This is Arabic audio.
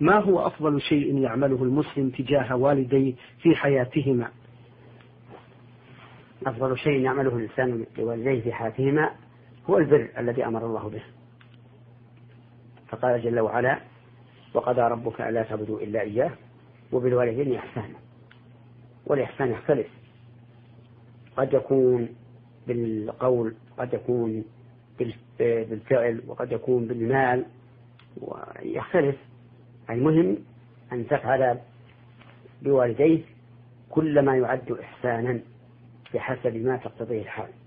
ما هو أفضل شيء يعمله المسلم تجاه والديه في حياتهما؟ أفضل شيء يعمله الإنسان لوالديه في حياتهما هو البر الذي أمر الله به، فقال جل وعلا: وقضى ربك ألا تعبدوا إلا إياه وبالوالدين إحسانا. والإحسان يختلف، قد يكون بالقول، قد يكون بالفعل، وقد يكون بالمال، ويختلف. المهم أن تفعل بوالديه كل ما يعد إحسانا بحسب ما تقتضيه الحال.